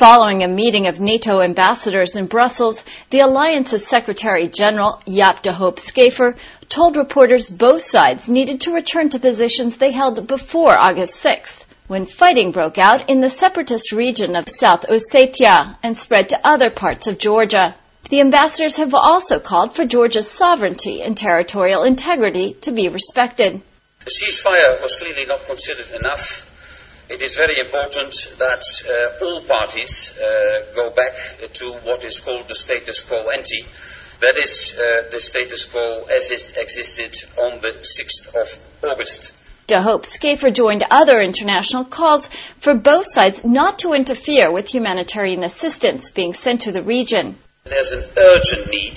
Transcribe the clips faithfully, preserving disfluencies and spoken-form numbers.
Following a meeting of NATO ambassadors in Brussels, the alliance's Secretary-General, Jaap de Hoop Scheffer, told reporters both sides needed to return to positions they held before August sixth, when fighting broke out in the separatist region of South Ossetia and spread to other parts of Georgia. The ambassadors have also called for Georgia's sovereignty and territorial integrity to be respected. The ceasefire was clearly not considered enough. It is very important that uh, all parties uh, go back to what is called the status quo ante. That is uh, the status quo as it existed on the sixth of August. De Hoop Scheffer joined other international calls for both sides not to interfere with humanitarian assistance being sent to the region. There's an urgent need,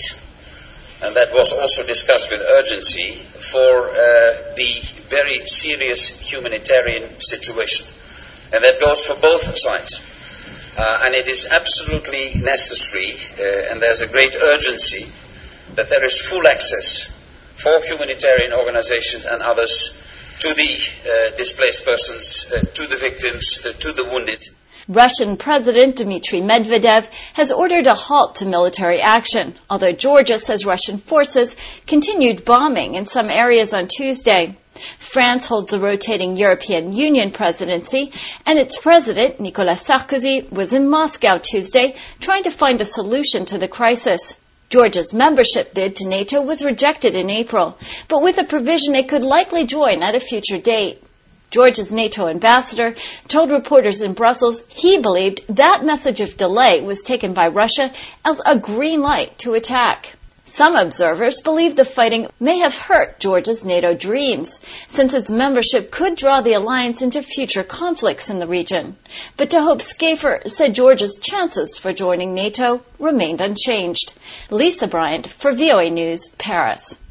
and that was also discussed with urgency, for uh, the very serious humanitarian situation. And that goes for both sides. Uh, and it is absolutely necessary, uh, and there's a great urgency, that there is full access for humanitarian organizations and others to the uh, displaced persons, uh, to the victims, uh, to the wounded. Russian President Dmitry Medvedev has ordered a halt to military action, although Georgia says Russian forces continued bombing in some areas on Tuesday. France holds the rotating European Union presidency, and its president, Nicolas Sarkozy, was in Moscow Tuesday trying to find a solution to the crisis. Georgia's membership bid to NATO was rejected in April, but with a provision it could likely join at a future date. Georgia's NATO ambassador told reporters in Brussels he believed that message of delay was taken by Russia as a green light to attack. Some observers believe the fighting may have hurt Georgia's NATO dreams, since its membership could draw the alliance into future conflicts in the region. But De Hoop Scheffer said Georgia's chances for joining NATO remained unchanged. Lisa Bryant for V O A News, Paris.